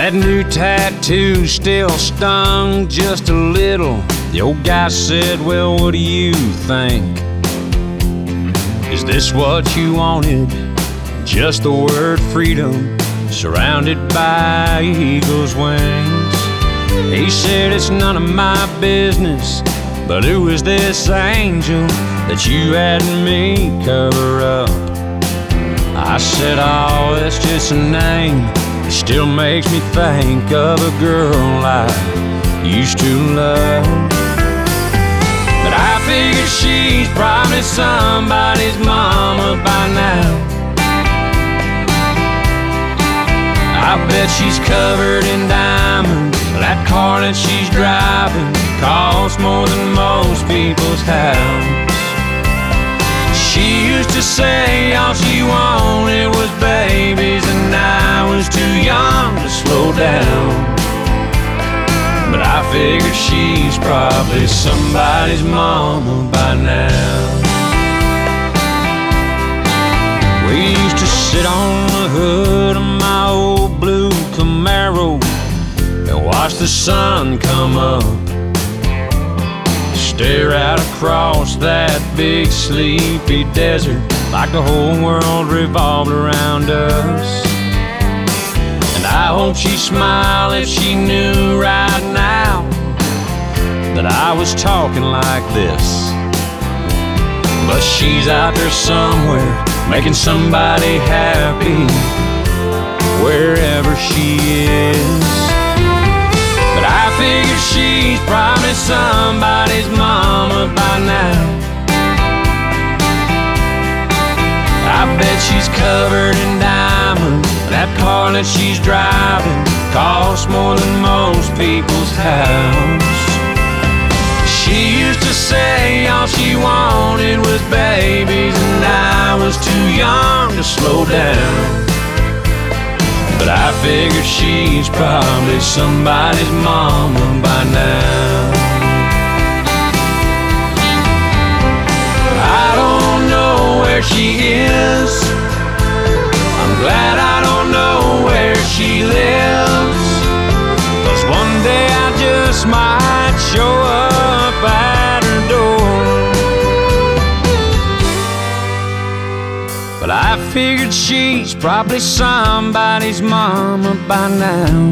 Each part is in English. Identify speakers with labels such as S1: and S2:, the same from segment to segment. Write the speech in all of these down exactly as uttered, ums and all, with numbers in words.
S1: That new tattoo still stung just a little. The old guy said, well, what do you think? Is this what you wanted? Just the word freedom, surrounded by eagle's wings. He said, it's none of my business, but who is this angel that you had me cover up? I said, oh, that's just a name. It still makes me think of a girl I used to love. But I figure she's probably somebody's mama by now. I bet she's covered in diamonds. That car that she's driving costs more than most people's house. She used to say all she wanted was babies, and I was too young to slow down. But I figure she's probably somebody's mama by now. We used to sit on the hood of my old blue Camaro and watch the sun come up, stare out across that big sleepy desert like the whole world revolved around us. And I hope she'd smile if she knew right now that I was talking like this. But she's out there somewhere making somebody happy wherever she is. But I figure she's probably somebody's mama by now. I bet she's covered in diamonds. That car that she's driving costs more than most people's house. She used to say all she wanted was babies, and I was too young to slow down. But I figure she's probably somebody's mama by now. I don't know where she is. I'm glad I don't know where she lives, 'cause one day I just might show up at her door. But I figured she's probably somebody's mama by now.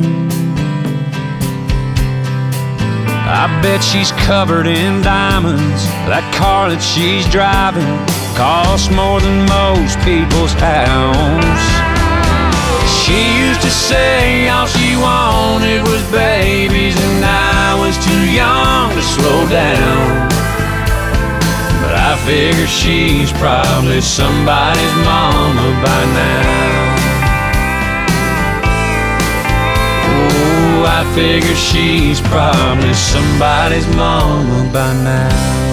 S1: I bet she's covered in diamonds. That car that she's driving costs more than most people's house. She used to say all she wanted was babies, and I was too young to slow down. But I figure she's probably somebody's mama by now. Oh, I figure she's probably somebody's mama by now.